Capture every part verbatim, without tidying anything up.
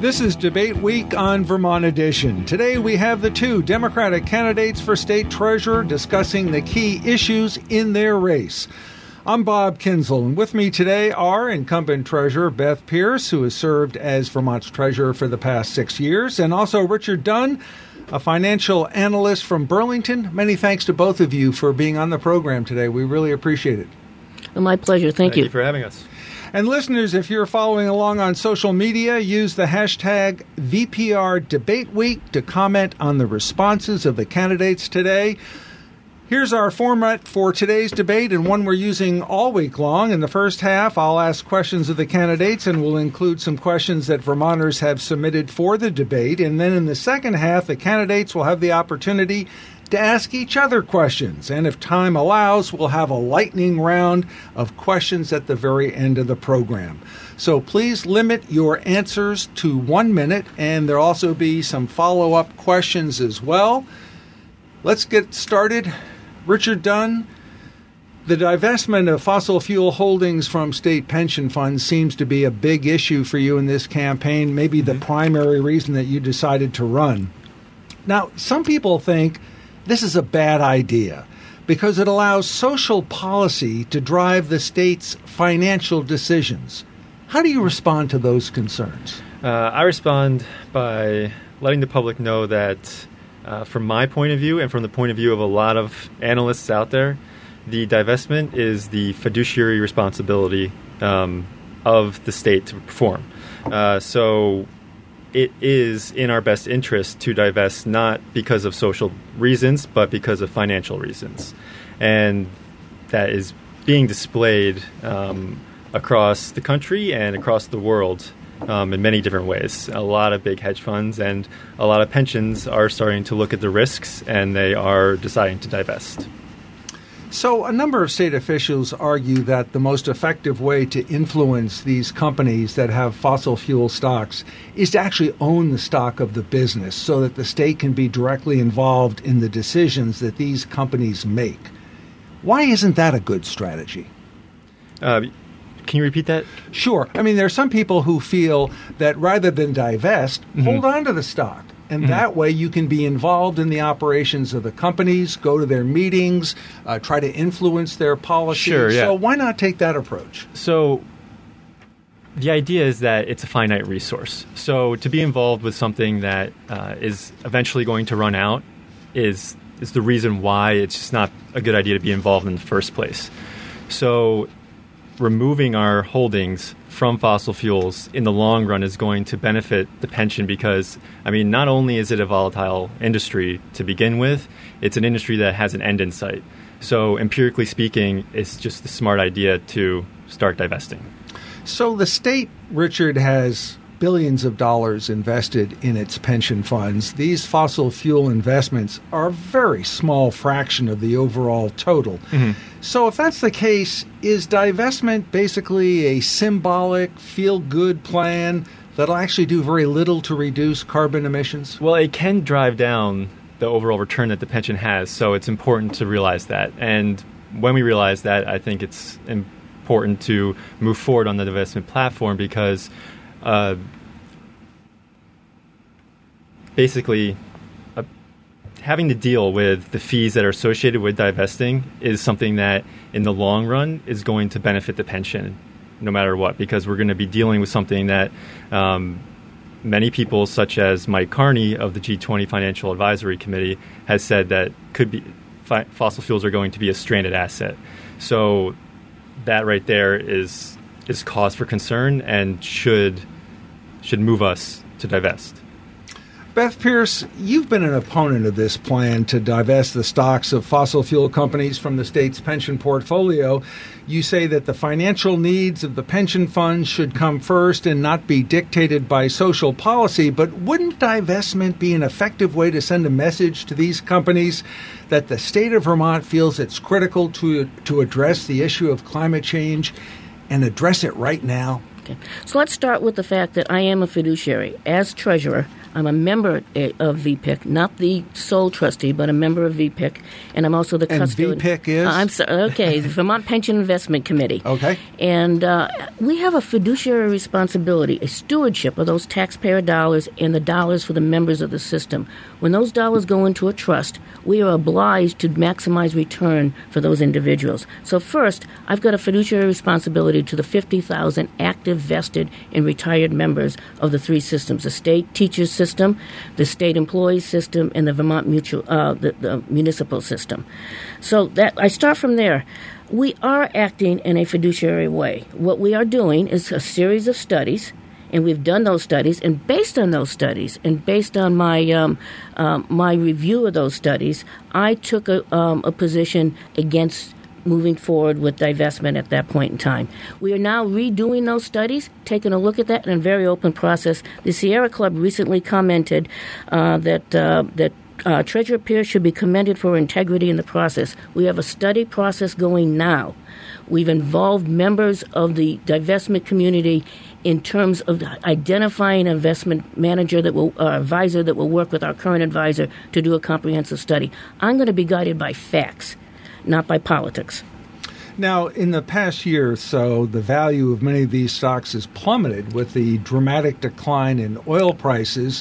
This is Debate Week on Vermont Edition. Today we have the two Democratic candidates for state treasurer discussing the key issues in their race. I'm Bob Kinzel, and with me today are incumbent treasurer Beth Pearce, who has served as Vermont's treasurer for the past six years, and also Richard Dunn, a financial analyst from Burlington. Many thanks to both of you for being on the program today. We really appreciate it. My pleasure. Thank, Thank you. you for having us. And listeners, if you're following along on social media, use the hashtag V P R Debate Week to comment on the responses of the candidates today. Here's our format for today's debate, and one we're using all week long. In the first half, I'll ask questions of the candidates, and we'll include some questions that Vermonters have submitted for the debate. And then in the second half, the candidates will have the opportunity to ask each other questions. And if time allows, we'll have a lightning round of questions at the very end of the program. So please limit your answers to one minute, and there'll also be some follow-up questions as well. Let's get started. Richard Dunn, the divestment of fossil fuel holdings from state pension funds seems to be a big issue for you in this campaign, maybe the mm-hmm. primary reason that you decided to run. Now, some people think this is a bad idea because it allows social policy to drive the state's financial decisions. How do you respond to those concerns? Uh, I respond by letting the public know that uh, from my point of view and from the point of view of a lot of analysts out there, the divestment is the fiduciary responsibility um, of the state to perform. Uh, so it is in our best interest to divest not because of social reasons, but because of financial reasons. And that is being displayed um, across the country and across the world um, in many different ways. A lot of big hedge funds and a lot of pensions are starting to look at the risks, and they are deciding to divest. So a number of state officials argue that the most effective way to influence these companies that have fossil fuel stocks is to actually own the stock of the business so that the state can be directly involved in the decisions that these companies make. Why isn't that a good strategy? Uh, can you repeat that? Sure. I mean, there are some people who feel that rather than divest, mm-hmm. hold on to the stock. And mm-hmm. that way you can be involved in the operations of the companies, go to their meetings, uh, try to influence their policies. Sure, yeah. So why not take that approach? So the idea is that it's a finite resource. So to be involved with something that uh, is eventually going to run out is is the reason why it's just not a good idea to be involved in the first place. So removing our holdings from fossil fuels in the long run is going to benefit the pension because, I mean, not only is it a volatile industry to begin with, it's an industry that has an end in sight. So empirically speaking, it's just a smart idea to start divesting. So the state, Richard, has billions of dollars invested in its pension funds. These fossil fuel investments are a very small fraction of the overall total. Mm-hmm. So if that's the case, is divestment basically a symbolic, feel-good plan that'll actually do very little to reduce carbon emissions? Well, it can drive down the overall return that the pension has, so it's important to realize that. And when we realize that, I think it's important to move forward on the divestment platform because Uh, basically, uh, having to deal with the fees that are associated with divesting is something that, in the long run, is going to benefit the pension, no matter what, because we're going to be dealing with something that um, many people, such as Mike Carney of the G twenty Financial Advisory Committee, has said that could be fi- fossil fuels are going to be a stranded asset. So that right there is is cause for concern and should. should move us to divest. Beth Pearce, you've been an opponent of this plan to divest the stocks of fossil fuel companies from the state's pension portfolio. You say that the financial needs of the pension funds should come first and not be dictated by social policy, but wouldn't divestment be an effective way to send a message to these companies that the state of Vermont feels it's critical to, to address the issue of climate change and address it right now? Okay. So let's start with the fact that I am a fiduciary. As treasurer, I'm a member of V P I C, not the sole trustee, but a member of V P I C, and I'm also the and custodian. And V P I C is? Uh, I'm sorry, okay, the Vermont Pension Investment Committee. Okay. And uh, we have a fiduciary responsibility, a stewardship of those taxpayer dollars and the dollars for the members of the system. When those dollars go into a trust, we are obliged to maximize return for those individuals. So first, I've got a fiduciary responsibility to the fifty thousand active, vested, and retired members of the three systems, the state teachers system, the state employees system, and the Vermont mutual, uh, the, the municipal system. So that I start from there. We are acting in a fiduciary way. What we are doing is a series of studies, and we've done those studies, and based on those studies, and based on my um, um, my review of those studies, I took a, um, a position against moving forward with divestment at that point in time. We are now redoing those studies, taking a look at that in a very open process. The Sierra Club recently commented uh, that uh, that uh, Treasurer Pierce should be commended for integrity in the process. We have a study process going now. We've involved members of the divestment community in terms of identifying an investment manager that will, uh, advisor that will work with our current advisor to do a comprehensive study. I'm going to be guided by facts, not by politics. Now, in the past year or so, the value of many of these stocks has plummeted with the dramatic decline in oil prices.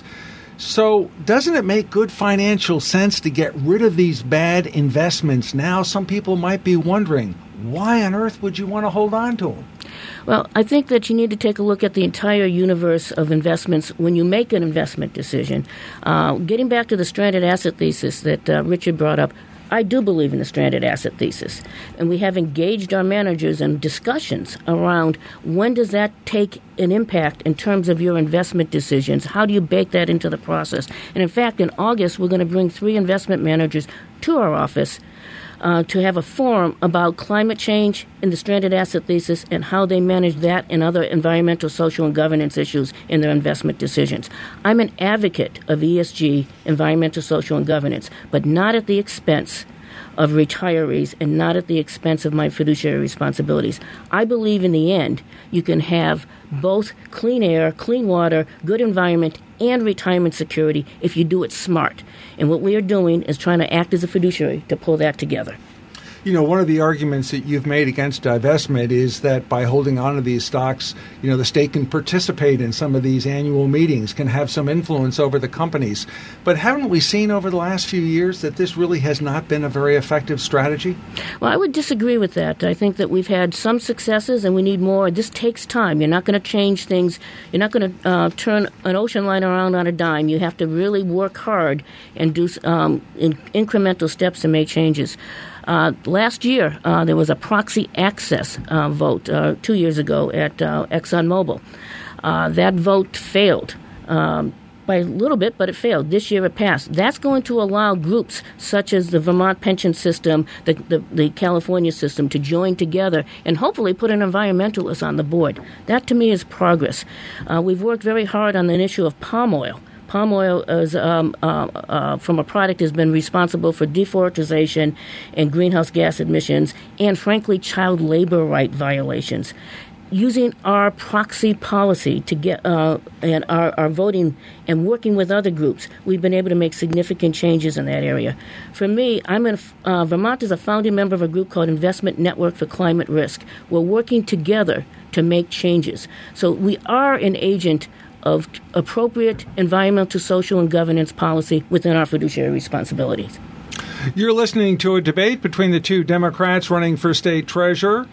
So doesn't it make good financial sense to get rid of these bad investments now? Some people might be wondering, why on earth would you want to hold on to them? Well, I think that you need to take a look at the entire universe of investments when you make an investment decision. Uh, getting back to the stranded asset thesis that uh, Richard brought up, I do believe in the stranded asset thesis, and we have engaged our managers in discussions around when does that take an impact in terms of your investment decisions? How do you bake that into the process? And in fact, in August, we're going to bring three investment managers to our office uh, to have a forum about climate change and the stranded asset thesis and how they manage that and other environmental, social, and governance issues in their investment decisions. I'm an advocate of E S G, environmental, social, and governance, but not at the expense of retirees and not at the expense of my fiduciary responsibilities. I believe in the end you can have both clean air, clean water, good environment, and retirement security if you do it smart. And what we are doing is trying to act as a fiduciary to pull that together. You know, one of the arguments that you've made against divestment is that by holding on to these stocks, you know, the state can participate in some of these annual meetings, can have some influence over the companies. But haven't we seen over the last few years that this really has not been a very effective strategy? Well, I would disagree with that. I think that we've had some successes and we need more. This takes time. You're not going to change things. You're not going to uh, turn an ocean line around on a dime. You have to really work hard and do um, in incremental steps to make changes. Uh, last year, uh, there was a proxy access uh, vote uh, two years ago at uh, ExxonMobil. Uh, that vote failed um, by a little bit, but it failed. This year it passed. That's going to allow groups such as the Vermont Pension System, the, the, the California system, to join together and hopefully put an environmentalist on the board. That, to me, is progress. Uh, we've worked very hard on the issue of palm oil. Palm oil is, um, uh, uh, from a product has been responsible for deforestation and greenhouse gas emissions and, frankly, child labor right violations. Using our proxy policy to get uh, and our, our voting and working with other groups, we've been able to make significant changes in that area. For me, I'm in uh, Vermont is a founding member of a group called Investment Network for Climate Risk. We're working together to make changes. So we are an agent of appropriate environmental, social, and governance policy within our fiduciary responsibilities. You're listening to a debate between the two Democrats running for state treasurer,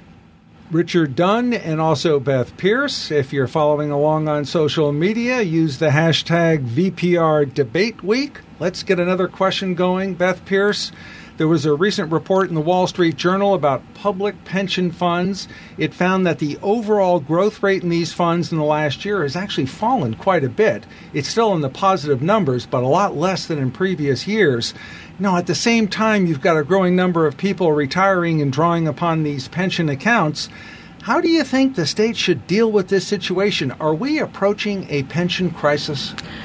Richard Dunn and also Beth Pierce. If you're following along on social media, use the hashtag V P R Debate Week. Let's get another question going. Beth Pierce, there was a recent report in the Wall Street Journal about public pension funds. It found that the overall growth rate in these funds in the last year has actually fallen quite a bit. It's still in the positive numbers, but a lot less than in previous years. Now, at the same time, you've got a growing number of people retiring and drawing upon these pension accounts. How do you think the state should deal with this situation? Are we approaching a pension crisis?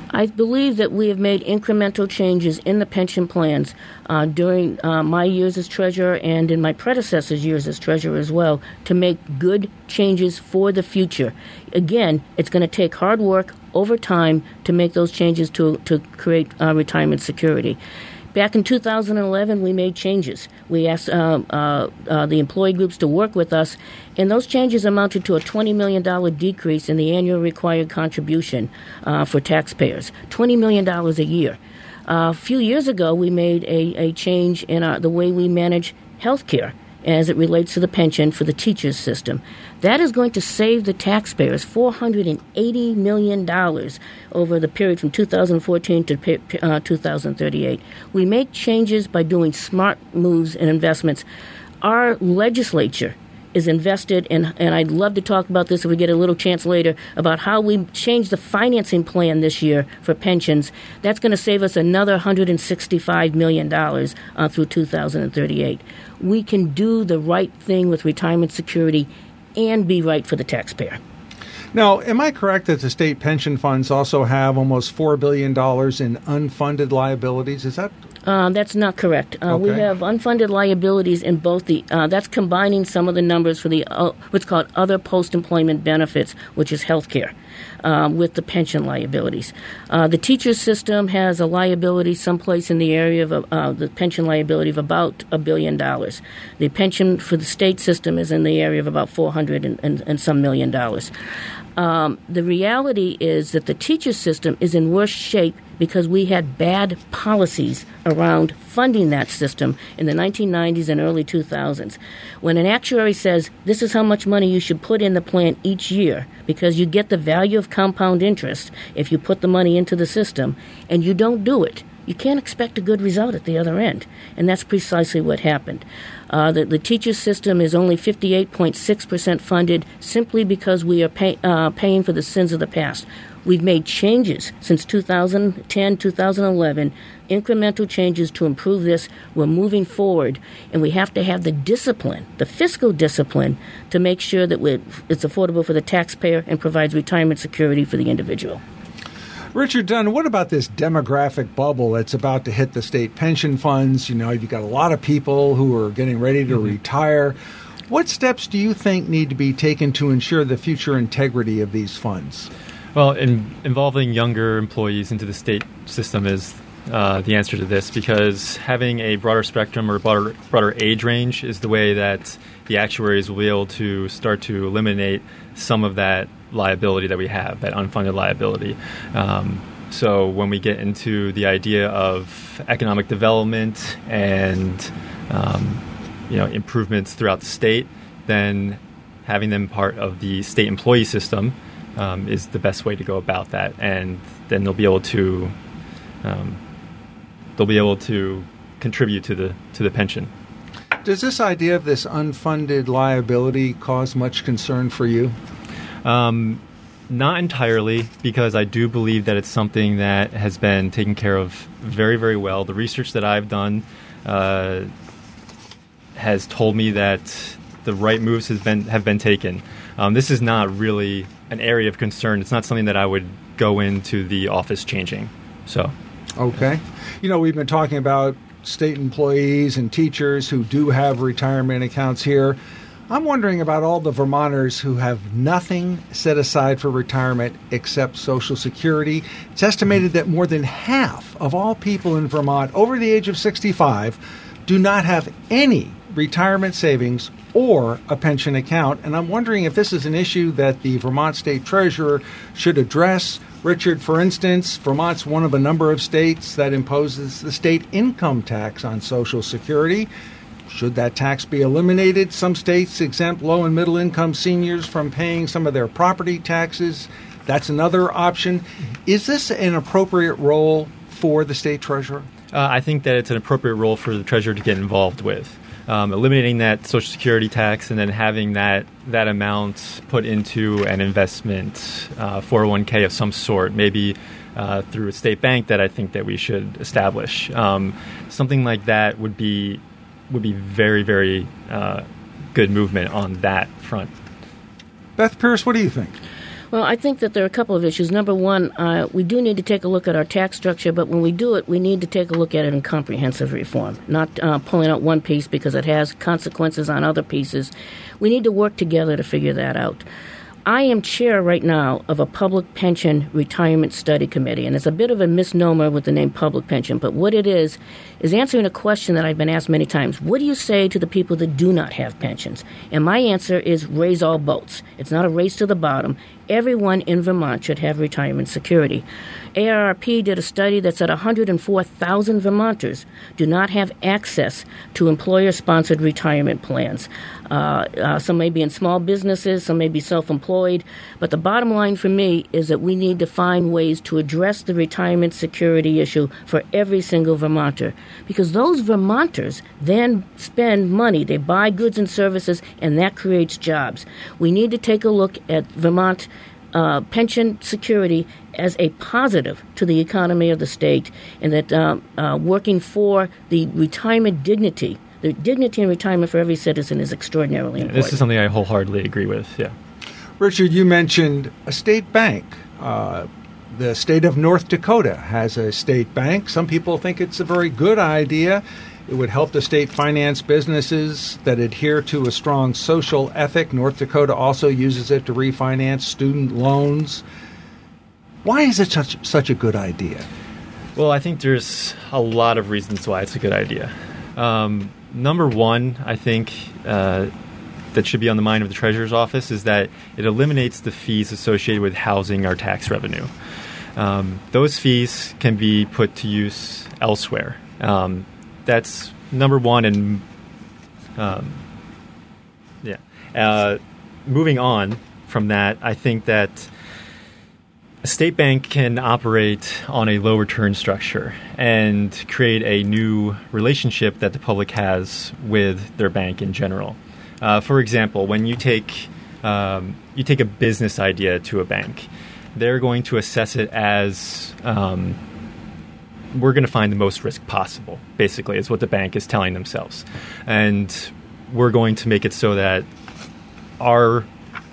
I believe that we have made incremental changes in the pension plans uh, during uh, my years as treasurer and in my predecessor's years as treasurer as well to make good changes for the future. Again, it's going to take hard work over time to make those changes to, to create uh, retirement security. Back in two thousand eleven, we made changes. We asked uh, uh, uh, the employee groups to work with us, and those changes amounted to a twenty million dollars decrease in the annual required contribution uh, for taxpayers, twenty million dollars a year. Uh, a few years ago, we made a, a change in our, the way we manage health care as it relates to the pension for the teachers system. That is going to save the taxpayers four hundred eighty million dollars over the period from two thousand fourteen to uh, two thousand thirty-eight. We make changes by doing smart moves and investments. Our legislature is invested in, and I'd love to talk about this if we get a little chance later, about how we changed the financing plan this year for pensions. That's going to save us another one hundred sixty-five million dollars uh, through two thousand thirty-eight. We can do the right thing with retirement security and be right for the taxpayer. Now, am I correct that the state pension funds also have almost four billion dollars in unfunded liabilities? Is that Uh, that's not correct. Uh, okay. We have unfunded liabilities in both the, uh, that's combining some of the numbers for the, uh, what's called other post-employment benefits, which is health care, um, with the pension liabilities. Uh, the teacher system has a liability someplace in the area of, uh, the pension liability of about a billion dollars. The pension for the state system is in the area of about four hundred and, and, and some million dollars. Um, the reality is that the teacher system is in worse shape because we had bad policies around funding that system in the nineteen nineties and early two thousands. When an actuary says, this is how much money you should put in the plan each year because you get the value of compound interest if you put the money into the system, and you don't do it, you can't expect a good result at the other end. And that's precisely what happened. Uh, the, the teacher system is only fifty-eight point six percent funded simply because we are pay, uh, paying for the sins of the past. We've made changes since two thousand ten, two thousand eleven, incremental changes to improve this. We're moving forward, and we have to have the discipline, the fiscal discipline, to make sure that we're, it's affordable for the taxpayer and provides retirement security for the individual. Richard Dunn, what about this demographic bubble that's about to hit the state pension funds? You know, you've got a lot of people who are getting ready to mm-hmm. retire. What steps do you think need to be taken to ensure the future integrity of these funds? Well, in, involving younger employees into the state system is uh, the answer to this, because having a broader spectrum or broader, broader age range is the way that the actuaries will be able to start to eliminate some of that liability that we have, that unfunded liability. Um, so when we get into the idea of economic development and um, you know improvements throughout the state, then having them part of the state employee system um, is the best way to go about that, and then they'll be able to um, they'll be able to contribute to the to the pension. Does this idea of this unfunded liability cause much concern for you? Um, not entirely, because I do believe that it's something that has been taken care of very, very well. The research that I've done uh, has told me that the right moves has been have been taken. Um, this is not really an area of concern. It's not something that I would go into the office changing. So, okay. You know, we've been talking about state employees and teachers who do have retirement accounts here. I'm wondering about all the Vermonters who have nothing set aside for retirement except Social Security. It's estimated that more than half of all people in Vermont over the age of sixty-five do not have any retirement savings or a pension account. And I'm wondering if this is an issue that the Vermont State Treasurer should address. Richard, for instance, Vermont's one of a number of states that imposes the state income tax on Social Security. Should that tax be eliminated? Some states exempt low and middle income seniors from paying some of their property taxes. That's another option. Is this an appropriate role for the state treasurer? Uh, I think that it's an appropriate role for the treasurer to get involved with. Um, eliminating that Social Security tax and then having that, that amount put into an investment, uh, four oh one k of some sort, maybe uh, through a state bank that I think that we should establish. Um, something like that would be would be very, very uh, good movement on that front. Beth Pierce, what do you think? Well, I think that there are a couple of issues. Number one, uh, we do need to take a look at our tax structure, but when we do it, we need to take a look at it in comprehensive reform, not uh, pulling out one piece because it has consequences on other pieces. We need to work together to figure that out. I am chair right now of a public pension retirement study committee, and it's a bit of a misnomer with the name public pension, but what it is is answering a question that I've been asked many times. What do you say to the people that do not have pensions? And my answer is raise all boats. It's not a race to the bottom. Everyone in Vermont should have retirement security. A R R P did a study that said one hundred four thousand Vermonters do not have access to employer-sponsored retirement plans. Uh, uh, some may be in small businesses, some may be self-employed, but the bottom line for me is that we need to find ways to address the retirement security issue for every single Vermonter, because those Vermonters then spend money. They buy goods and services, and that creates jobs. We need to take a look at Vermont Uh, pension security as a positive to the economy of the state, and that um, uh, working for the retirement dignity, the dignity in retirement for every citizen is extraordinarily yeah, important. This is something I wholeheartedly agree with, yeah. Richard, you mentioned a state bank. Uh, the state of North Dakota has a state bank. Some people think it's a very good idea. It would help the state finance businesses that adhere to a strong social ethic. North Dakota also uses it to refinance student loans. Why is it such such a good idea? Well, I think there's a lot of reasons why it's a good idea. Um, number one, I think uh, that should be on the mind of the Treasurer's Office is that it eliminates the fees associated with housing our tax revenue. Um, those fees can be put to use elsewhere. Um, That's number one, and um, yeah. Uh, moving on from that, I think that a state bank can operate on a low return structure and create a new relationship that the public has with their bank in general. Uh, for example, when you take um, you take a business idea to a bank, they're going to assess it as um, we're going to find the most risk possible, basically, is what the bank is telling themselves. And we're going to make it so that our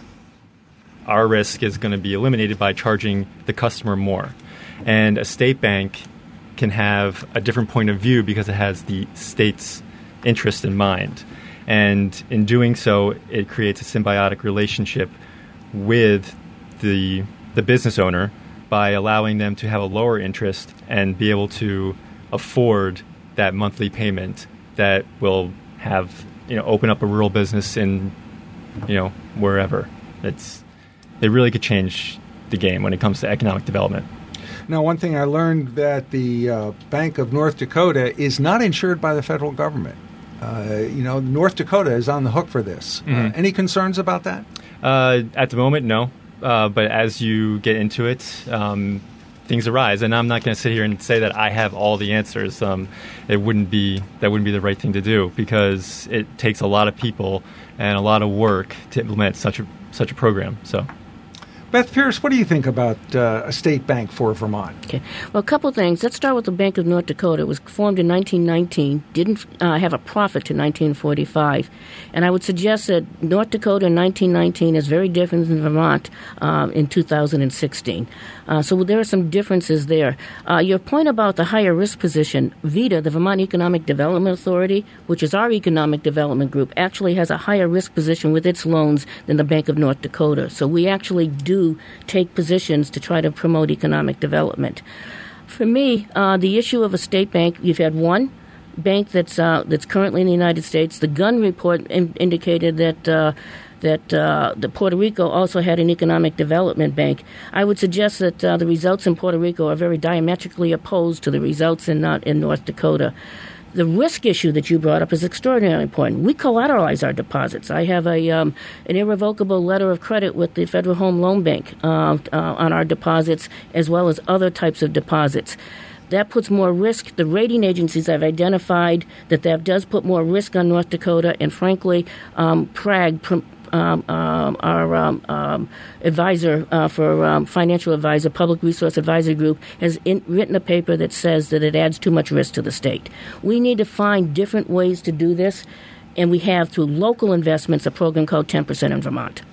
our risk is going to be eliminated by charging the customer more. And a state bank can have a different point of view because it has the state's interest in mind. And in doing so, it creates a symbiotic relationship with the the business owner by allowing them to have a lower interest and be able to afford that monthly payment that will have, you know, open up a rural business in, you know, wherever. It's it really could change the game when it comes to economic development. Now, one thing I learned that the uh, Bank of North Dakota is not insured by the federal government. Uh, you know, North Dakota is on the hook for this. Mm-hmm. Uh, any concerns about that? Uh, at the moment, no. Uh, but as you get into it, um, things arise, and I'm not going to sit here and say that I have all the answers. Um, it wouldn't be that wouldn't be the right thing to do because it takes a lot of people and a lot of work to implement such a such a program. So. Beth Pierce, what do you think about uh, a state bank for Vermont? Okay. Well, a couple things. Let's start with the Bank of North Dakota. It was formed in nineteen nineteen, didn't uh, have a profit to nineteen forty-five. And I would suggest that North Dakota in nineteen nineteen is very different than Vermont um, in two thousand sixteen. Uh, so there are some differences there. Uh, your point about the higher risk position, VEDA, the Vermont Economic Development Authority, which is our economic development group, actually has a higher risk position with its loans than the Bank of North Dakota. So we actually do take positions to try to promote economic development. For me, uh, the issue of a state bank, you've had one bank that's uh, that's currently in the United States. The Gunn report in- indicated that uh, that uh, the Puerto Rico also had an economic development bank. I would suggest that uh, the results in Puerto Rico are very diametrically opposed to the results in uh, in North Dakota. The risk issue that you brought up is extraordinarily important. We collateralize our deposits. I have a um, an irrevocable letter of credit with the Federal Home Loan Bank uh, uh, on our deposits, as well as other types of deposits. That puts more risk. The rating agencies have identified that that does put more risk on North Dakota, and frankly, um, Prague, um, um, our um, um, advisor uh, for um, financial advisor, Public Resource Advisory Group, has in, written a paper that says that it adds too much risk to the state. We need to find different ways to do this, and we have, through local investments, a program called ten percent in Vermont.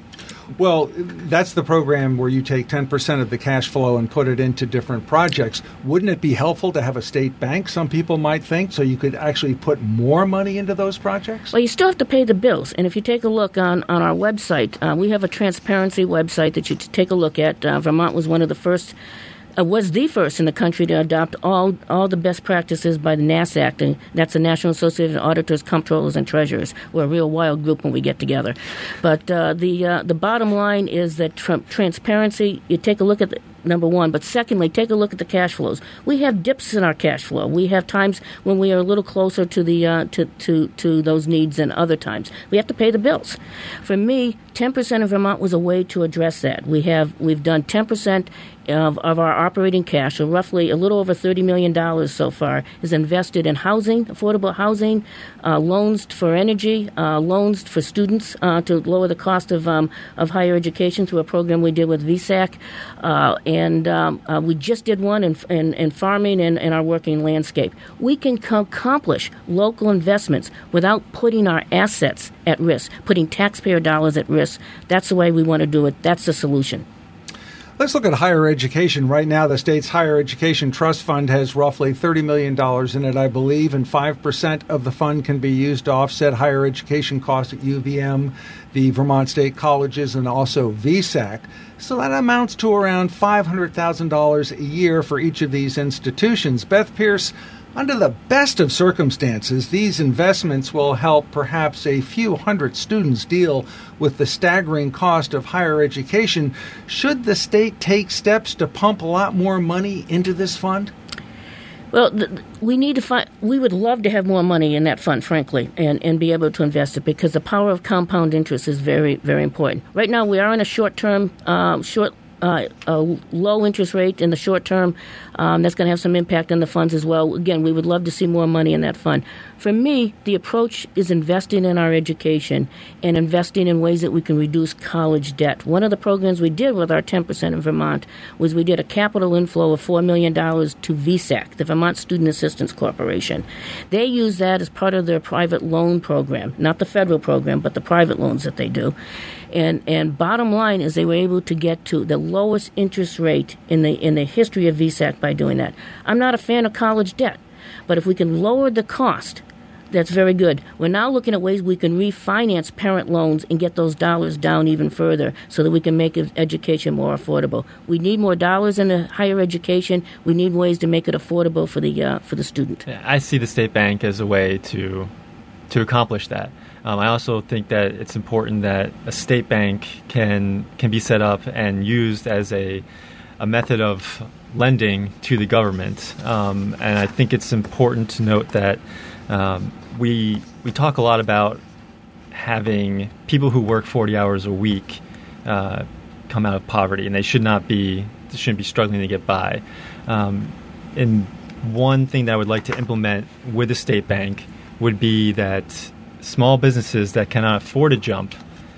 Well, that's the program where you take ten percent of the cash flow and put it into different projects. Wouldn't it be helpful to have a state bank, some people might think, so you could actually put more money into those projects? Well, you still have to pay the bills. And if you take a look on, on our website, uh, we have a transparency website that you take a look at. Uh, Vermont was one of the first Uh, was the first in the country to adopt all all the best practices by the NASAC, and that's the National Association of Auditors, Comptrollers, and Treasurers. We're a real wild group when we get together. But uh, the uh, the bottom line is that tr- transparency, you take a look at the, number one, but secondly, take a look at the cash flows. We have dips in our cash flow. We have times when we are a little closer to the uh, to, to, to those needs than other times. We have to pay the bills. For me, ten percent of Vermont was a way to address that. We have we've done ten percent Of, of our operating cash, so roughly a little over thirty million dollars so far, is invested in housing, affordable housing, uh, loans for energy, uh, loans for students uh, to lower the cost of um, of higher education through a program we did with V SAC. Uh, and um, uh, we just did one in, in, in farming and, and our working landscape. We can co- accomplish local investments without putting our assets at risk, putting taxpayer dollars at risk. That's the way we want to do it. That's the solution. Let's look at higher education. Right now, the state's Higher Education Trust Fund has roughly thirty million dollars in it, I believe, and five percent of the fund can be used to offset higher education costs at U V M, the Vermont State Colleges, and also V SAC. So that amounts to around five hundred thousand dollars a year for each of these institutions. Beth Pierce, under the best of circumstances, these investments will help perhaps a few hundred students deal with the staggering cost of higher education. Should the state take steps to pump a lot more money into this fund? Well, th- we need to find. We would love to have more money in that fund, frankly, and, and be able to invest it, because the power of compound interest is very, very important. Right now, we are in a short-term, um, short. Uh, a low interest rate in the short term. Um, that's going to have some impact on the funds as well. Again, we would love to see more money in that fund. For me, the approach is investing in our education and investing in ways that we can reduce college debt. One of the programs we did with our ten percent in Vermont was we did a capital inflow of four million dollars to V SAC, the Vermont Student Assistance Corporation. They use that as part of their private loan program, not the federal program, but the private loans that they do. And and bottom line is they were able to get to the lowest interest rate in the in the history of V SAC by doing that. I'm not a fan of college debt, but if we can lower the cost, that's very good. We're now looking at ways we can refinance parent loans and get those dollars down even further so that we can make education more affordable. We need more dollars in the higher education. We need ways to make it affordable for the uh, for the student. I see the state bank as a way to to accomplish that. Um, I also think that it's important that a state bank can can be set up and used as a a method of lending to the government. Um, and I think it's important to note that um, we we talk a lot about having people who work forty hours a week uh, come out of poverty, and they should not be they shouldn't be struggling to get by. Um, and one thing that I would like to implement with the state bank would be that small businesses that cannot afford to jump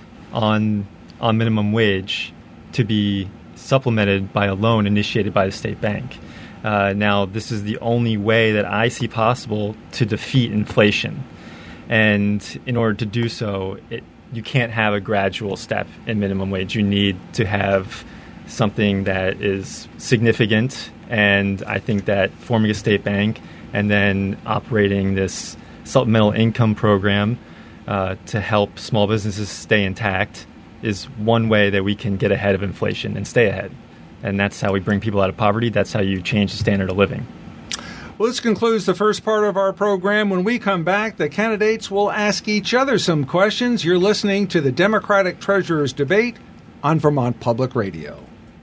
on on minimum wage to be supplemented by a loan initiated by the state bank. Uh, now, this is the only way that I see possible to defeat inflation. And in order to do so, it, you can't have a gradual step in minimum wage. You need to have something that is significant. And I think that forming a state bank and then operating this supplemental income program uh, to help small businesses stay intact is one way that we can get ahead of inflation and stay ahead. And that's how we bring people out of poverty. That's how you change the standard of living. Well, this concludes the first part of our program. When we come back, the candidates will ask each other some questions. You're listening to the Democratic Treasurer's Debate on Vermont Public Radio.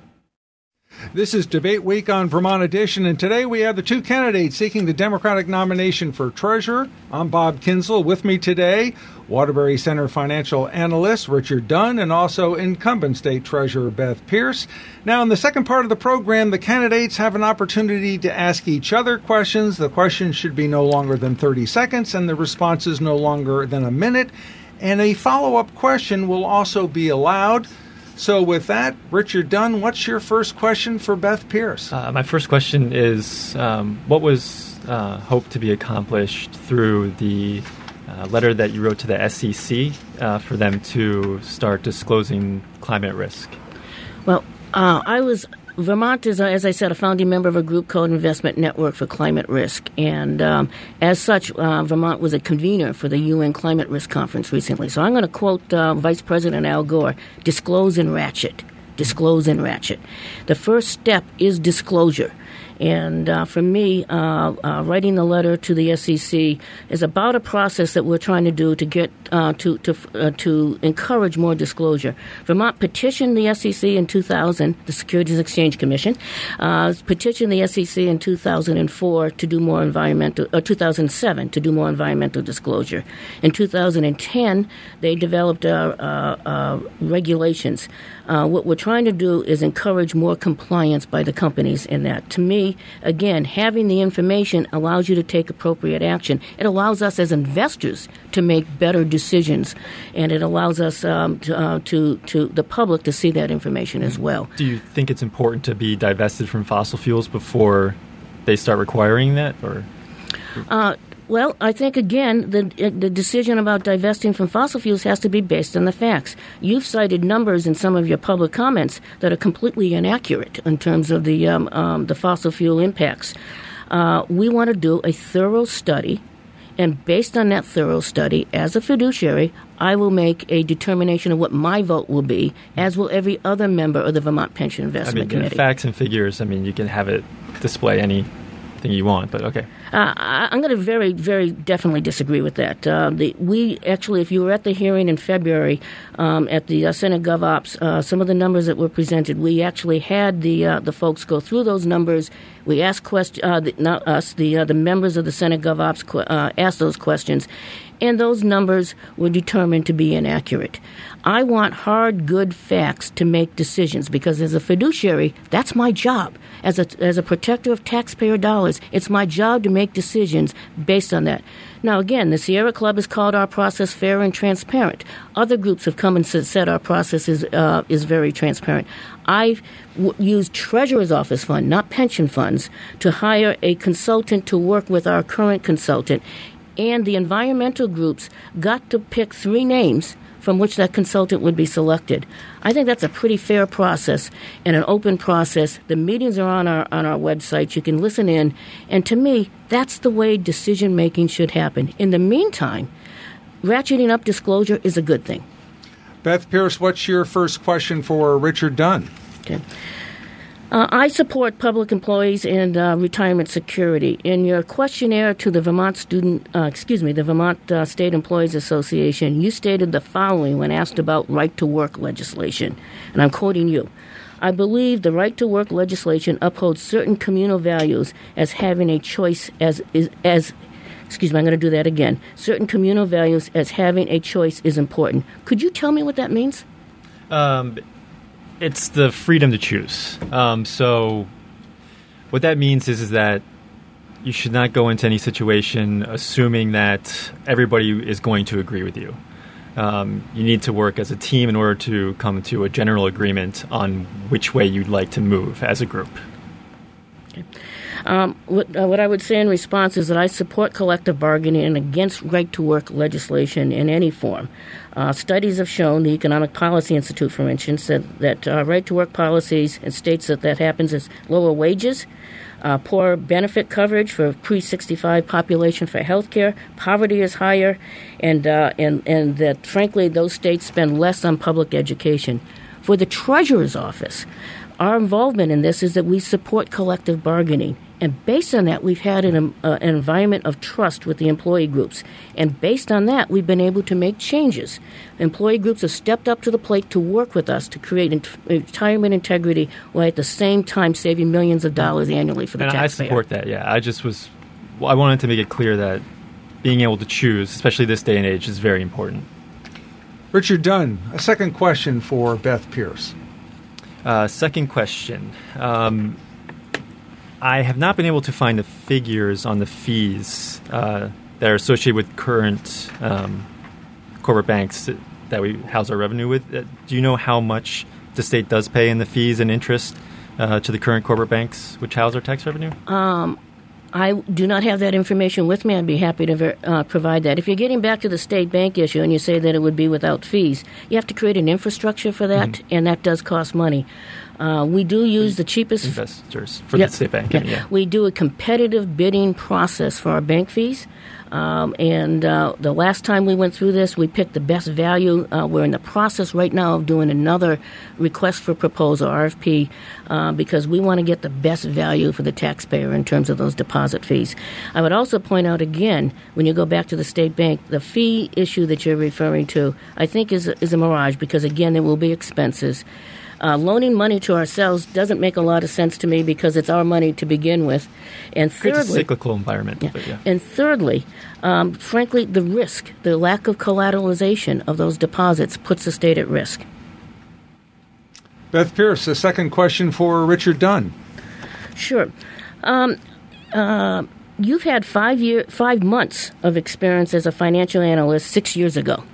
This is Debate Week on Vermont Edition, and today we have the two candidates seeking the Democratic nomination for treasurer. I'm Bob Kinsel. With me today, Waterbury Center financial analyst Richard Dunn, and also incumbent state treasurer Beth Pierce. Now, in the second part of the program, the candidates have an opportunity to ask each other questions. The questions should be no longer than thirty seconds, and the responses no longer than a minute. And a follow-up question will also be allowed. So with that, Richard Dunn, what's your first question for Beth Pierce? Uh, my first question is, um, what was uh, hoped to be accomplished through the uh, uh, letter that you wrote to the S E C uh, for them to start disclosing climate risk? Well, uh, I was... Vermont is, uh, as I said, a founding member of a group called Investment Network for Climate Risk. And um, as such, uh, Vermont was a convener for the U N Climate Risk Conference recently. So I'm going to quote uh, Vice President Al Gore, disclose and ratchet. Disclose and ratchet. The first step is disclosure. And uh, for me, uh, uh, writing the letter to the S E C is about a process that we're trying to do to get uh, to to uh, to encourage more disclosure. Vermont petitioned the S E C in two thousand, the Securities Exchange Commission, uh, petitioned the S E C in two thousand four to do more environmental, or two thousand seven to do more environmental disclosure. In two thousand ten, they developed uh, uh, uh, regulations. Uh, what we're trying to do is encourage more compliance by the companies in that. To me, again, having the information allows you to take appropriate action. It allows us as investors to make better decisions, and it allows us um, to, uh, to to the public to see that information as well. Do you think it's important to be divested from fossil fuels before they start requiring that, or? Uh, Well, I think, again, the the decision about divesting from fossil fuels has to be based on the facts. You've cited numbers in some of your public comments that are completely inaccurate in terms of the um, um, the fossil fuel impacts. Uh, we want to do a thorough study, and based on that thorough study, as a fiduciary, I will make a determination of what my vote will be, as will every other member of the Vermont Pension Investment I mean, Committee. Facts and figures, I mean, you can have it display any you want, but okay. Uh, I, I'm going to very, very definitely disagree with that. Uh, the, we actually, if you were at the hearing in February um, at the uh, Senate GovOps, uh, some of the numbers that were presented, we actually had the uh, the folks go through those numbers. We asked questions, uh, not us, the uh, the members of the Senate GovOps qu- uh, asked those questions, and those numbers were determined to be inaccurate. I want hard, good facts to make decisions, because as a fiduciary, that's my job. As a, as a protector of taxpayer dollars, it's my job to make decisions based on that. Now, again, the Sierra Club has called our process fair and transparent. Other groups have come and said our process is, uh, is very transparent. I've w- used Treasurer's Office fund, not pension funds, to hire a consultant to work with our current consultant. And the environmental groups got to pick three names from which that consultant would be selected. I think that's a pretty fair process and an open process. The meetings are on our on our website. You can listen in. And to me, that's the way decision-making should happen. In the meantime, ratcheting up disclosure is a good thing. Beth Pierce, what's your first question for Richard Dunn? Okay. Uh, I support public employees and uh, retirement security. In your questionnaire to the Vermont Student, uh, excuse me, the Vermont uh, State Employees Association, you stated the following when asked about right-to-work legislation, and I'm quoting you. I believe the right-to-work legislation upholds certain communal values as having a choice as is as. Excuse me, I'm going to do that again. Certain communal values as having a choice is important. Could you tell me what that means? Um. It's the freedom to choose. Um, so what that means is, is that you should not go into any situation assuming that everybody is going to agree with you. Um, you need to work as a team in order to come to a general agreement on which way you'd like to move as a group. Okay. Um, what, uh, what I would say in response is that I support collective bargaining and against right-to-work legislation in any form. Uh, studies have shown, the Economic Policy Institute, for instance, that, that uh, right-to-work policies in states that that happens is lower wages, uh, poor benefit coverage for pre sixty-five population for health care, poverty is higher, and, uh, and, and that, frankly, those states spend less on public education. For the Treasurer's Office, our involvement in this is that we support collective bargaining. And based on that, we've had an, uh, an environment of trust with the employee groups. And based on that, we've been able to make changes. Employee groups have stepped up to the plate to work with us to create int- retirement integrity while at the same time saving millions of dollars annually for the and taxpayer. I support that, yeah. I just was, well, I wanted to make it clear that being able to choose, especially this day and age, is very important. Richard Dunn, a second question for Beth Pierce. Uh, second question. Um, I have not been able to find the figures on the fees uh, that are associated with current um, corporate banks that, that we house our revenue with. Uh, do you know how much the state does pay in the fees and interest uh, to the current corporate banks which house our tax revenue? Um, I do not have that information with me. I'd be happy to ver- uh, provide that. If you're getting back to the state bank issue and you say that it would be without fees, you have to create an infrastructure for that, mm-hmm. and that does cost money. Uh, we do use the cheapest investors for yeah, the state bank. Yeah. Yeah. We do a competitive bidding process for our bank fees. Um, and uh, the last time we went through this, we picked the best value. Uh, we're in the process right now of doing another request for proposal, R F P, uh, because we want to get the best value for the taxpayer in terms of those deposit fees. I would also point out again, when you go back to the state bank, the fee issue that you're referring to, I think is, is a mirage because, again, there will be expenses. Uh, loaning money to ourselves doesn't make a lot of sense to me because it's our money to begin with. And thirdly, it's a cyclical environment. Yeah. But yeah. And thirdly, um, frankly, the risk, the lack of collateralization of those deposits puts the state at risk. Beth Pierce, a second question for Richard Dunn. Sure. Um, uh, you've had five year, five months of experience as a financial analyst six years ago.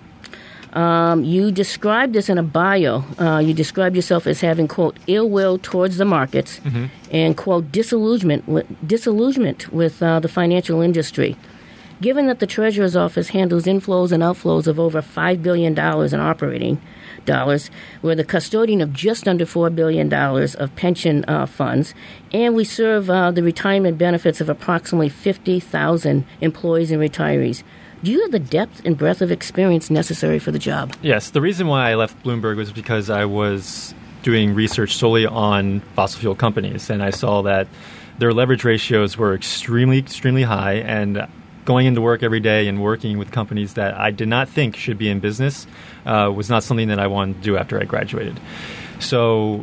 Um, you described this in a bio. Uh, you described yourself as having, quote, ill will towards the markets mm-hmm. and, quote, disillusionment with, disillusionment with uh, the financial industry. Given that the Treasurer's Office handles inflows and outflows of over five billion dollars in operating dollars, we're the custodian of just under four billion dollars of pension uh, funds, and we serve uh, the retirement benefits of approximately fifty thousand employees and retirees. Do you have the depth and breadth of experience necessary for the job? Yes. The reason why I left Bloomberg was because I was doing research solely on fossil fuel companies, and I saw that their leverage ratios were extremely, extremely high, and going into work every day and working with companies that I did not think should be in business uh, was not something that I wanted to do after I graduated. So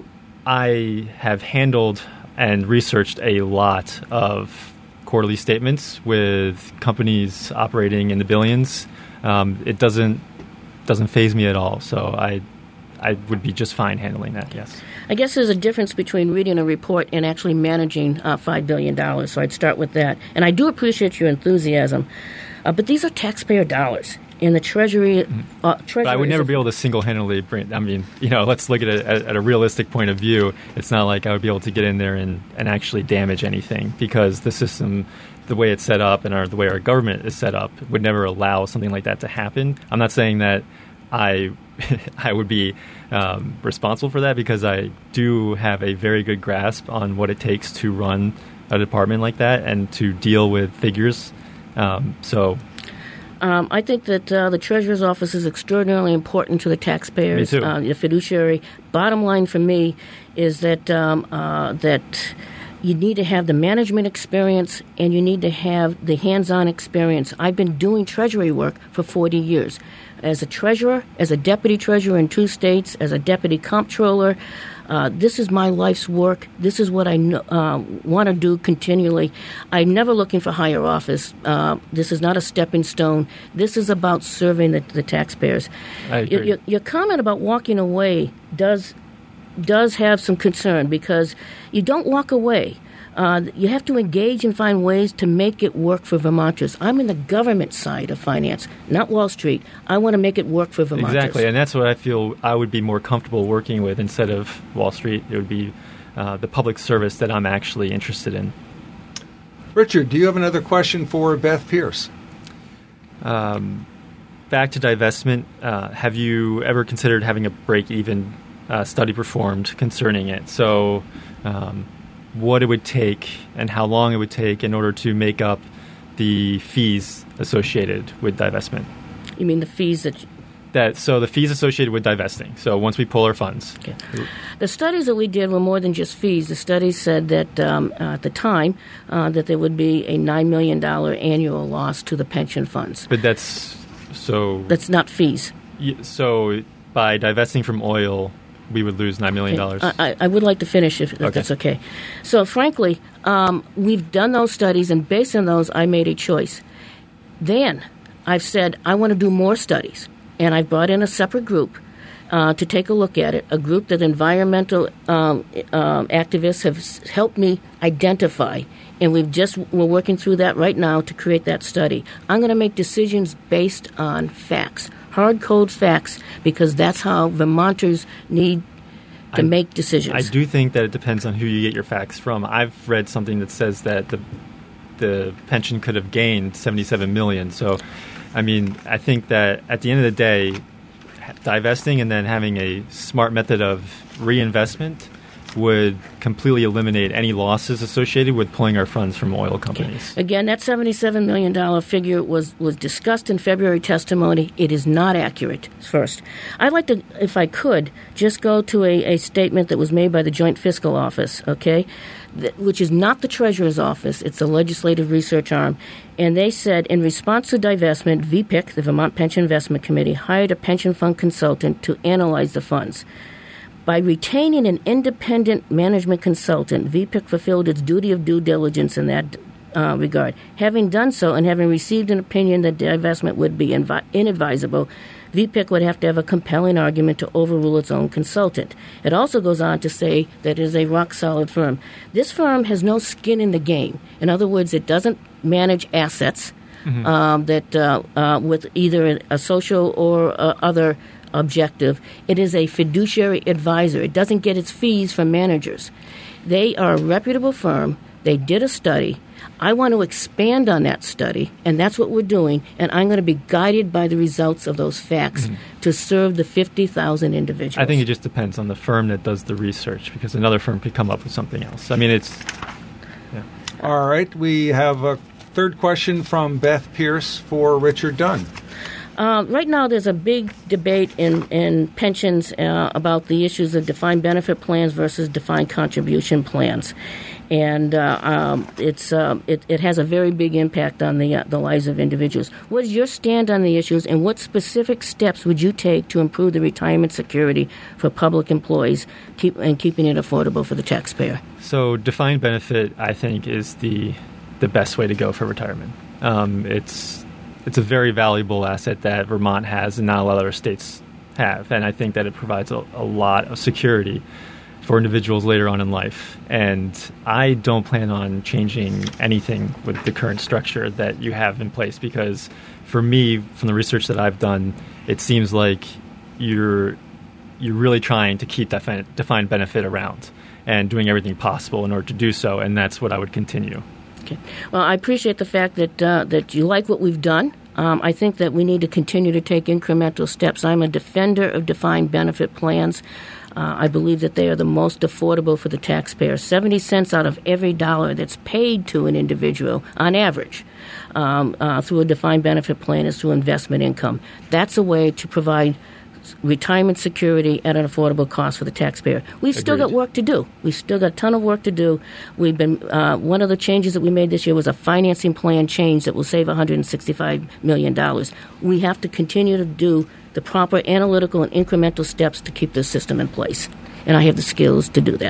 I have handled and researched a lot of quarterly statements with companies operating in the billions. Um, it doesn't doesn't faze me at all. So I I would be just fine handling that, yes. I guess there's a difference between reading a report and actually managing uh, five billion dollars, so I'd start with that. And I do appreciate your enthusiasm, uh, but these are taxpayer dollars. In the Treasury, uh, Treasury but I would never be able to single-handedly bring. I mean, you know, let's look at it at, at a realistic point of view. It's not like I would be able to get in there and, and actually damage anything because the system, the way it's set up, and our, the way our government is set up, would never allow something like that to happen. I'm not saying that I I would be um, responsible for that because I do have a very good grasp on what it takes to run a department like that and to deal with figures. Um, so. Um, I think that uh, the Treasurer's Office is extraordinarily important to the taxpayers, me too. Uh, the fiduciary. Bottom line for me is that um, uh, that you need to have the management experience and you need to have the hands-on experience. I've been doing Treasury work for forty years. As a treasurer, as a deputy treasurer in two states, as a deputy comptroller, uh, this is my life's work. This is what I know, uh, want to do continually. I'm never looking for higher office. Uh, this is not a stepping stone. This is about serving the, the taxpayers. I agree. Your, your, your comment about walking away does does have some concern because you don't walk away. Uh, you have to engage and find ways to make it work for Vermonters. I'm in the government side of finance, not Wall Street. I want to make it work for Vermonters. Exactly, and that's what I feel I would be more comfortable working with instead of Wall Street. It would be uh, the public service that I'm actually interested in. Richard, do you have another question for Beth Pierce? Um, back to divestment, uh, have you ever considered having a break-even uh, study performed concerning it? So um, what it would take and how long it would take in order to make up the fees associated with divestment. You mean the fees that... You- that so the fees associated with divesting. So once we pull our funds. Okay. The studies that we did were more than just fees. The studies said that um, uh, at the time uh, that there would be a nine million dollars annual loss to the pension funds. But that's... so That's not fees. So by divesting from oil, we would lose nine million dollars. Okay. I, I would like to finish if, if okay. that's okay. So frankly, um, we've done those studies, and based on those, I made a choice. Then I've said I want to do more studies, and I've brought in a separate group uh, to take a look at it, a group that environmental um, um, activists have s- helped me identify, and we've just we're working through that right now to create that study. I'm going to make decisions based on facts. Hard code facts, because that's how Vermonters need to I, make decisions. I do think that it depends on who you get your facts from. I've read something that says that the the pension could have gained seventy-seven million dollars. So, I mean, I think that at the end of the day, divesting and then having a smart method of reinvestment would completely eliminate any losses associated with pulling our funds from oil companies. Okay. Again, that seventy-seven million dollars figure was, was discussed in February testimony. It is not accurate, first. I'd like to, if I could, just go to a, a statement that was made by the Joint Fiscal Office, okay, that, which is not the Treasurer's Office. It's the Legislative Research Arm. And they said, in response to divestment, V P I C, the Vermont Pension Investment Committee, hired a pension fund consultant to analyze the funds. By retaining an independent management consultant, V P I C fulfilled its duty of due diligence in that uh, regard. Having done so and having received an opinion that divestment would be invi- inadvisable, V P I C would have to have a compelling argument to overrule its own consultant. It also goes on to say that it is a rock-solid firm. This firm has no skin in the game. In other words, it doesn't manage assets mm-hmm. um, that uh, uh, with either a social or uh, other objective. It is a fiduciary advisor. It doesn't get its fees from managers. They are a reputable firm. They did a study. I want to expand on that study, and that's what we're doing, and I'm going to be guided by the results of those facts mm-hmm. to serve the fifty thousand individuals. I think it just depends on the firm that does the research, because another firm could come up with something else. I mean, it's... Yeah. All right. We have a third question from Beth Pierce for Richard Dunn. Uh, right now, there's a big debate in, in pensions uh, about the issues of defined benefit plans versus defined contribution plans. And uh, um, it's uh, it, it has a very big impact on the uh, the lives of individuals. What is your stand on the issues, and what specific steps would you take to improve the retirement security for public employees keep, and keeping it affordable for the taxpayer? So defined benefit, I think, is the the best way to go for retirement. Um, it's It's a very valuable asset that Vermont has and not a lot of other states have. And I think that it provides a, a lot of security for individuals later on in life. And I don't plan on changing anything with the current structure that you have in place, because for me, from the research that I've done, it seems like you're you're really trying to keep that defined benefit around and doing everything possible in order to do so. And that's what I would continue. Okay. Well, I appreciate the fact that uh, that you like what we've done. Um, I think that we need to continue to take incremental steps. I'm a defender of defined benefit plans. Uh, I believe that they are the most affordable for the taxpayer. seventy cents out of every dollar that's paid to an individual, on average, um, uh, through a defined benefit plan is through investment income. That's a way to provide retirement security at an affordable cost for the taxpayer. We've Agreed. still got work to do. We've still got a ton of work to do. We've been uh, one of the changes that we made this year was a financing plan change that will save one hundred sixty-five million dollars. We have to continue to do the proper analytical and incremental steps to keep this system in place, and I have the skills to do that.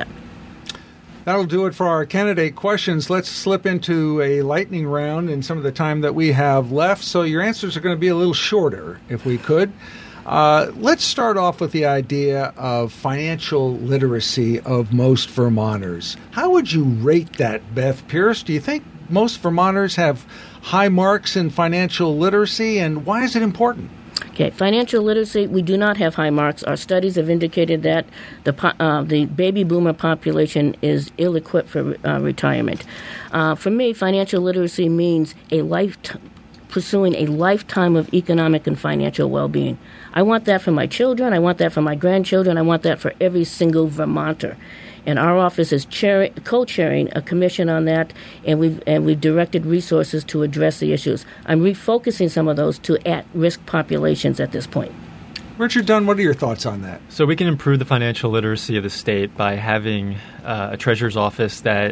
That'll do it for our candidate questions. Let's slip into a lightning round in some of the time that we have left. So your answers are going to be a little shorter, if we could. Uh, let's start off with the idea of financial literacy of most Vermonters. How would you rate that, Beth Pierce? Do you think most Vermonters have high marks in financial literacy, and why is it important? Okay, financial literacy, we do not have high marks. Our studies have indicated that the uh, the baby boomer population is ill-equipped for uh, retirement. Uh, for me, financial literacy means a lifetime pursuing a lifetime of economic and financial well-being. I want that for my children. I want that for my grandchildren. I want that for every single Vermonter. And our office is chair- co-chairing a commission on that, and we've and we've directed resources to address the issues. I'm refocusing some of those to at-risk populations at this point. Richard Dunn, what are your thoughts on that? So we can improve the financial literacy of the state by having uh, a treasurer's office that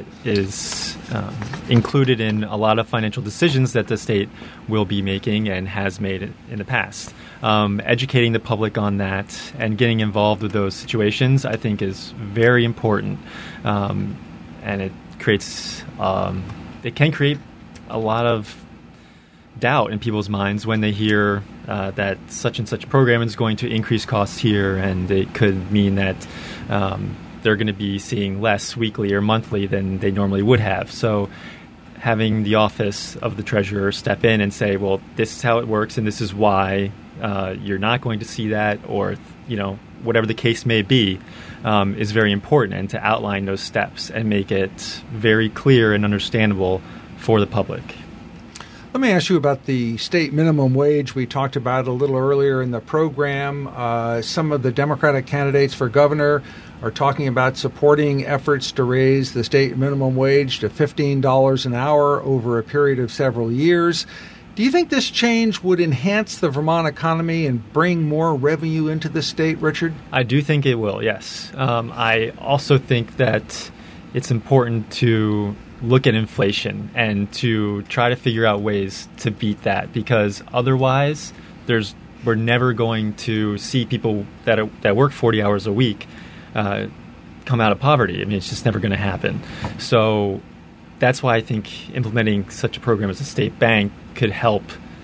is um, included in a lot of financial decisions that the state will be making and has made in the past. Um, educating the public on that and getting involved with those situations, I think, is very important. Um, and it creates, um, it can create a lot of doubt in people's minds when they hear uh, that such and such program is going to increase costs here, and it could mean that um, they're going to be seeing less weekly or monthly than they normally would have. So having the office of the treasurer step in and say, well, this is how it works and this is why uh, you're not going to see that, or, you know, whatever the case may be, um, is very important, and to outline those steps and make it very clear and understandable for the public. Let me ask you about the state minimum wage. We talked about it a little earlier in the program. Uh, some of the Democratic candidates for governor are talking about supporting efforts to raise the state minimum wage to fifteen dollars an hour over a period of several years. Do you think this change would enhance the Vermont economy and bring more revenue into the state, Richard? I do think it will, yes. Um, I also think that it's important to look at inflation and to try to figure out ways to beat that, because otherwise there's we're never going to see people that are, that work forty hours a week uh, come out of poverty. I mean, it's just never going to happen. So that's why I think implementing such a program as a state bank could help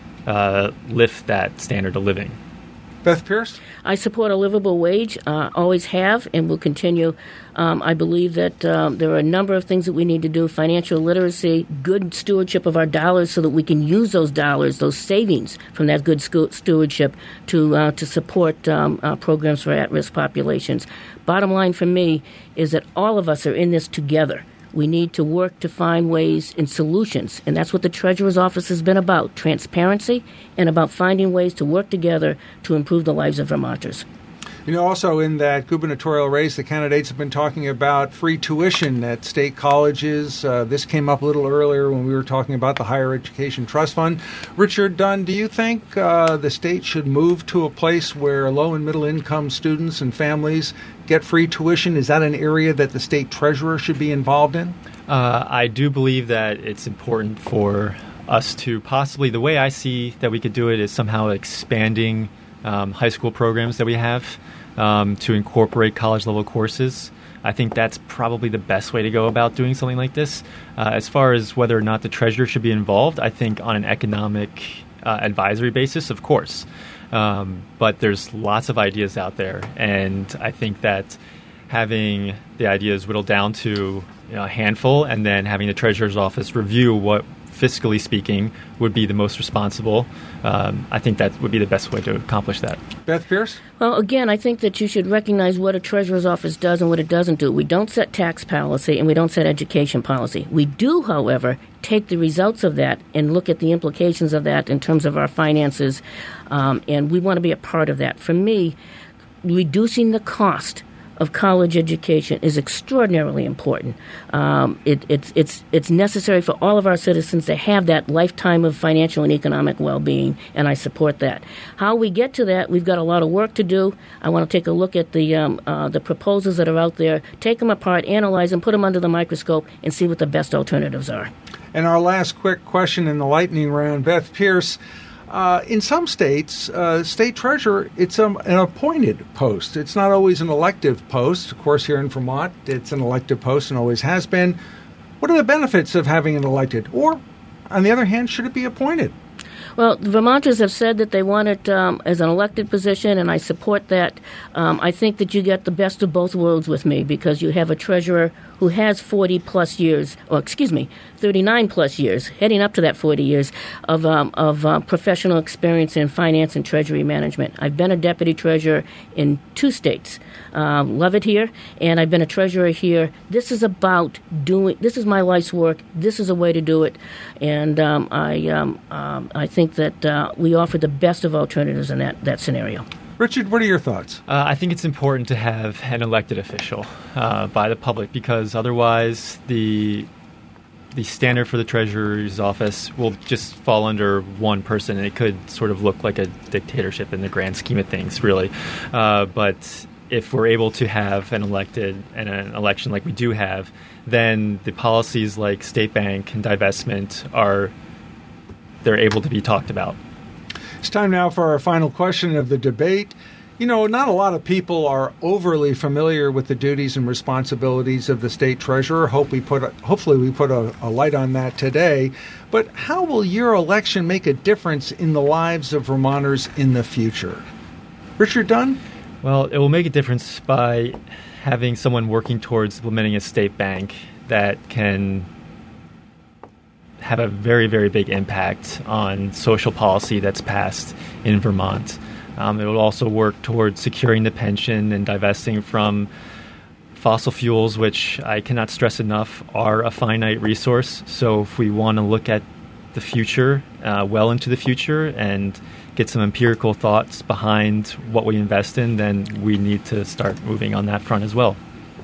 uh, lift that standard of living. Beth Pearce? I support a livable wage, uh, always have, and will continue. Um, I believe that um, there are a number of things that we need to do: financial literacy, good stewardship of our dollars so that we can use those dollars, those savings from that good scu- stewardship to uh, to support um, uh, programs for at-risk populations. Bottom line for me is that all of us are in this together. We need to work to find ways and solutions, and that's what the Treasurer's Office has been about, transparency and about finding ways to work together to improve the lives of Vermonters. You know, also in that gubernatorial race, the candidates have been talking about free tuition at state colleges. Uh, this came up a little earlier when we were talking about the Higher Education Trust Fund. Richard Dunn, do you think uh, the state should move to a place where low and middle income students and families get free tuition? Is that an area that the state treasurer should be involved in? Uh, I do believe that it's important for us to possibly, the way I see that we could do it is somehow expanding um, high school programs that we have um, to incorporate college-level courses. I think that's probably the best way to go about doing something like this. Uh, as far as whether or not the treasurer should be involved, I think on an economic uh, advisory basis, of course. Um, but there's lots of ideas out there, and I think that having the ideas whittled down to you know, a handful and then having the treasurer's office review what, fiscally speaking, would be the most responsible, um, I think that would be the best way to accomplish that. Beth Pearce? Well, again, I think that you should recognize what a treasurer's office does and what it doesn't do. We don't set tax policy and we don't set education policy. We do, however, take the results of that and look at the implications of that in terms of our finances, um, and we want to be a part of that. For me, reducing the cost of college education is extraordinarily important. Um, it, it's it's it's necessary for all of our citizens to have that lifetime of financial and economic well-being, and I support that. How we get to that, we've got a lot of work to do. I want to take a look at the um, uh, the proposals that are out there, take them apart, analyze them, put them under the microscope, and see what the best alternatives are. And our last quick question in the lightning round, Beth Pearce. Uh, in some states, uh, state treasurer, it's um, an appointed post. It's not always an elective post. Of course, here in Vermont, it's an elective post and always has been. What are the benefits of having it elected? Or, on the other hand, should it be appointed? Well, the Vermonters have said that they want it um, as an elected position, and I support that. Um, I think that you get the best of both worlds with me because you have a treasurer who has forty-plus years, or excuse me, thirty-nine-plus years, heading up to that forty years, of um, of uh, professional experience in finance and treasury management. I've been a deputy treasurer in two states. Uh, love it here, and I've been a treasurer here. This is about doing, this is my life's work. This is a way to do it, and um, I um, um, I think that uh, we offer the best of alternatives in that, that scenario. Richard, what are your thoughts? Uh, I think it's important to have an elected official uh, by the public because otherwise the the standard for the treasurer's office will just fall under one person, and it could sort of look like a dictatorship in the grand scheme of things, really. Uh, but if we're able to have an elected and an election like we do have, then the policies like state bank and divestment are they're able to be talked about. It's time now for our final question of the debate. You know, not a lot of people are overly familiar with the duties and responsibilities of the state treasurer. Hope we put, a, hopefully we put a, a light on that today. But how will your election make a difference in the lives of Vermonters in the future? Richard Dunn? Well, it will make a difference by having someone working towards implementing a state bank that can have a very, very big impact on social policy that's passed in Vermont. Um, it will also work towards securing the pension and divesting from fossil fuels, which I cannot stress enough, are a finite resource. So if we want to look at the future, uh, well into the future, and get some empirical thoughts behind what we invest in, then we need to start moving on that front as well.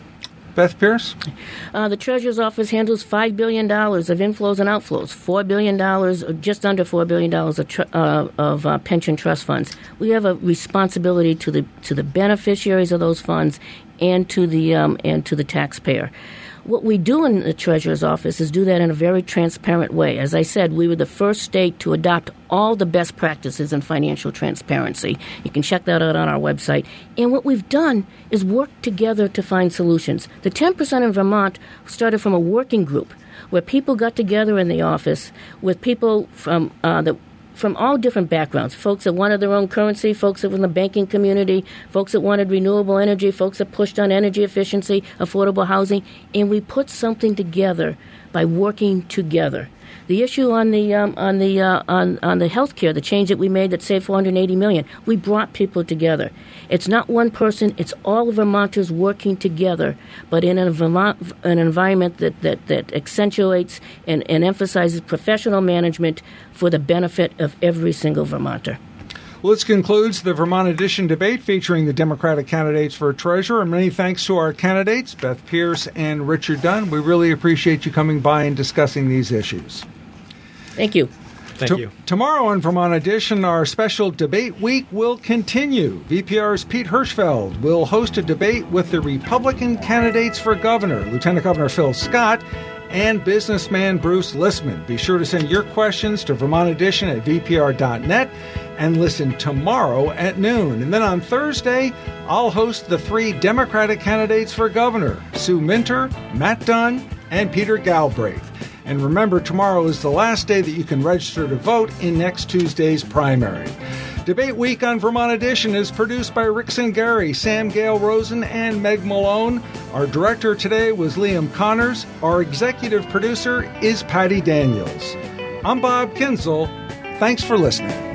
Beth Pearce? Uh, the Treasurer's Office handles five billion dollars of inflows and outflows, four billion dollars, or just under four billion dollars of, tr- uh, of uh, pension trust funds. We have a responsibility to the to the beneficiaries of those funds and to the um, and to the taxpayer. What we do in the Treasurer's Office is do that in a very transparent way. As I said, we were the first state to adopt all the best practices in financial transparency. You can check that out on our website. And what we've done is work together to find solutions. The ten percent in Vermont started from a working group where people got together in the office with people from uh, the from all different backgrounds, folks that wanted their own currency, folks that were in the banking community, folks that wanted renewable energy, folks that pushed on energy efficiency, affordable housing, and we put something together by working together. The issue on the um, on the uh, on on the healthcare, the change that we made that saved four hundred eighty million dollars, we brought people together. It's not one person; it's all Vermonters working together, but in a Vermont an environment that that, that accentuates and, and emphasizes professional management for the benefit of every single Vermonter. Well, this concludes the Vermont Edition debate featuring the Democratic candidates for treasurer. And many thanks to our candidates, Beth Pearce and Richard Dunn. We really appreciate you coming by and discussing these issues. Thank you. Thank T- you. Tomorrow on Vermont Edition, our special debate week will continue. V P R's Pete Hirschfeld will host a debate with the Republican candidates for governor, Lieutenant Governor Phil Scott and businessman Bruce Listman. Be sure to send your questions to Vermont Edition at v p r dot net and listen tomorrow at noon. And then on Thursday, I'll host the three Democratic candidates for governor, Sue Minter, Matt Dunn, and Peter Galbraith. And remember, tomorrow is the last day that you can register to vote in next Tuesday's primary. Debate Week on Vermont Edition is produced by Rick Singari, Sam Gale Rosen, and Meg Malone. Our director today was Liam Connors. Our executive producer is Patty Daniels. I'm Bob Kinzel. Thanks for listening.